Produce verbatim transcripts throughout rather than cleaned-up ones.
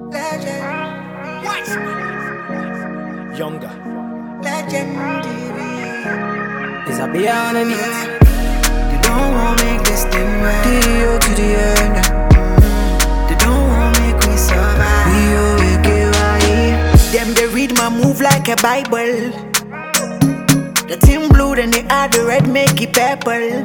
Legend. What? Younger. Legendary. Is I be on the beat? They don't want make this thing right. D O to the end. They don't want make we survive. We always get right. Them they read my move like a Bible. The team blue, then they add the red, make it purple.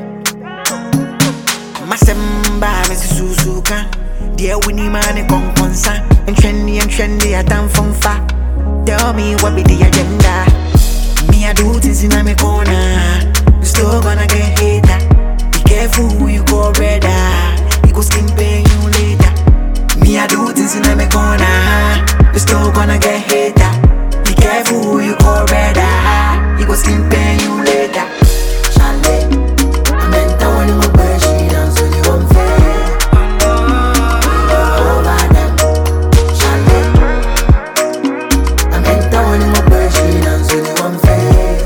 Masemba, Missus Suzuka. Dear Winnie man, a conconsa. And trendy and trendy, I done from far. Tell me what be the agenda. Me, I do things in my corner. You still gonna get hater. Be careful who you call brother. You go skin pay you later. Me, I do things in my corner. You still gonna get hater. Be careful who you call brother. You go skin pay you later. Charlie, I meant I want my bird, she dance with you unfair. Over them, Charlie. I meant I want my bird, she dance with you unfair.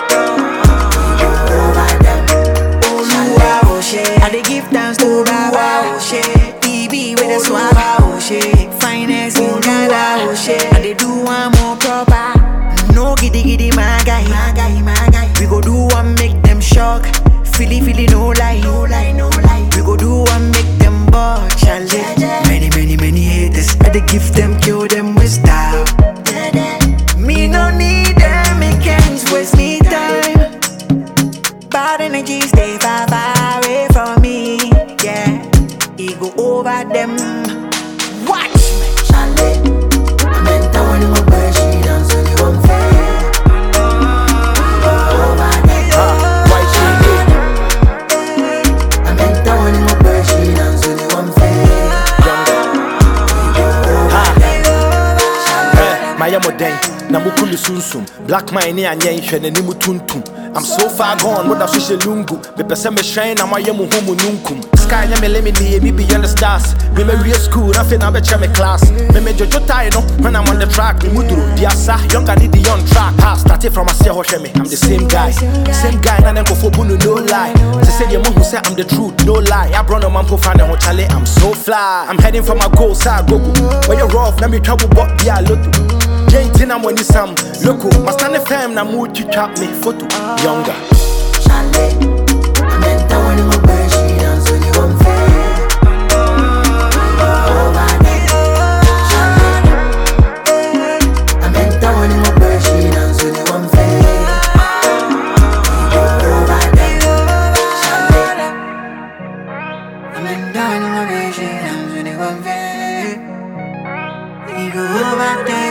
Over them, Charlie. Oh shit, I dey give thanks to Baba. Oh shit, T V with a swag. Oh shit, finest in Ghana. Oh shit, I dey do one more proper. No giddy giddy my guy, my guy, my guy. We go do one make them shock. Feely feely no lie, no lie, no lie. We go do one make them ball, Charlie. Many many many haters, I dey give them, kill them with style. Me no need them, me can't waste me time. Bad energy stay far far away from me, yeah. He go over them. Watch me, Charlie. I meant I want my bird, she dance with you unfair. Namukuli sunsum, black mine and yen shen and nimutuntum. I'm so far gone, what a social lungu. The person me shine, I'm a yamu homo nunkum. Sky me lemony, me beyond the stars. Me me real school, nothing I've me class. Me me jojo tie no, when I'm on the track. Me mudru, diasa, younger need the on track. Ha, started from a say me, I'm the same guy. Same guy, and then go for bunu, no lie. They say the mom who say I'm the truth, no lie. I brought no man for fan and Charlie, I'm so fly. I'm heading for my goal, so I go. When you're rough, let me trouble, but yeah, look. Jane I'm when you some loco, my stand fam na mood to trap me photo. Younger. Charlie, I meant I want my bird, she dance with you unfair. Over them, Charlie. I meant I want my bird, she dance with you unfair. Over them, Charlie. I meant I want my bird, she dance with you unfair. We go over them.